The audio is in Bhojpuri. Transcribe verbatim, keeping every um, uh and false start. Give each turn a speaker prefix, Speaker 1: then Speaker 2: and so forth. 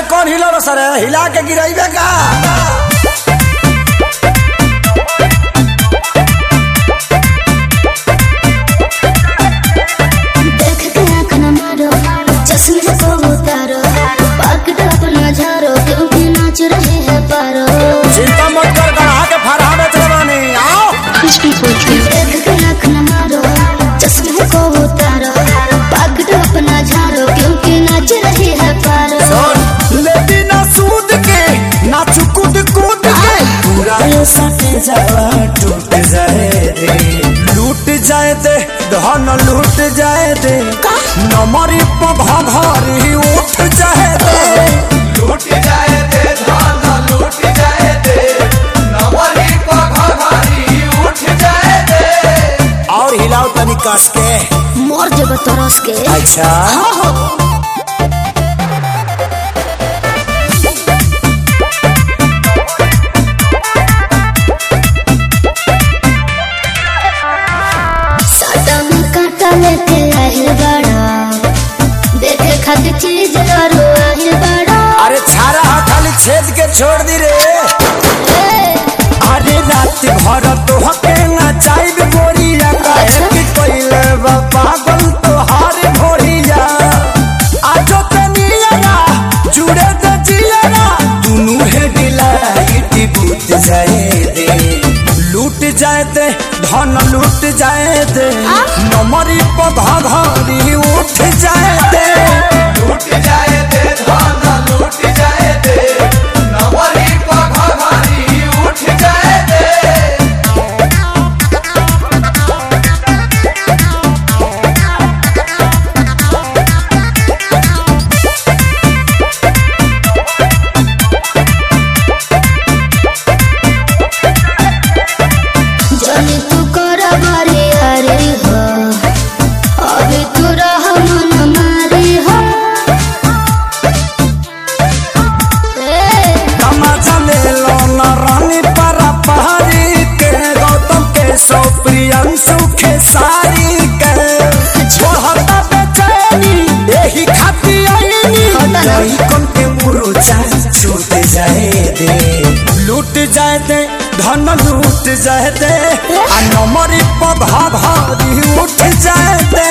Speaker 1: यार कौन हिलो सर हिला के गिराइबे का
Speaker 2: देख के आँख न मारो चश्मे को उतारो पकड़ अपना झारो क्योंकि नाच रहे हैं पारो
Speaker 1: चिंता मत कर गढ़ा के फरहा में चलवानी आओ
Speaker 2: कुछ भी बोलते देख के आँख न मारो चश्मे को उतारो पकड़ अपना झारो क्योंकि नाच रहे हैं पारो
Speaker 1: ले बिना सूद के नाच कूद कूद के पूरा ये सटे जावा टूट जाए दे लूट जाए दे धन लूट जाए दे नमरी पघा घरी उठ जाए दे
Speaker 3: लूट जाए दे धान लूट जाए दे नवरी पघा घरी उठ जाए दे
Speaker 1: और हिलाओ तनी कस के
Speaker 2: मोर जब तरस के
Speaker 1: अच्छा
Speaker 2: हाँ हाँ लेके आहिल बड़ा देखे खातिर चीज करो आहिल बड़ा
Speaker 1: अरे छारा खाली छेद के छोड़ दी रे अरे रात भर तो हके ना चाहिए गोरिया काहे कि कोइले बा पागल तो हार भोरिया आजो तनिया जुड़े त जिया दुनु है डिलाइट बूत जाए दे लूट जाए दे धन लूट जाए दे नमरी पघा घरी उठ जाए दे
Speaker 3: लूट जाए दे धान लूट जाए दे नवरी पघा घरी उठ जाए दे
Speaker 2: जाने तू कर बारी हरी हो अभी तू रह मन मारी हो
Speaker 1: तमाचा ले लो न रानी परा पहाड़ी के गौतम के सो प्रियंशु के सारी के छोड़ता बेचैनी यही खाती आईनी नहीं कौन के मुरुचा छूट जाए दे लूट जाए दे धन लूट जाए दे आ नमरी पघा घरी उठ जाए दे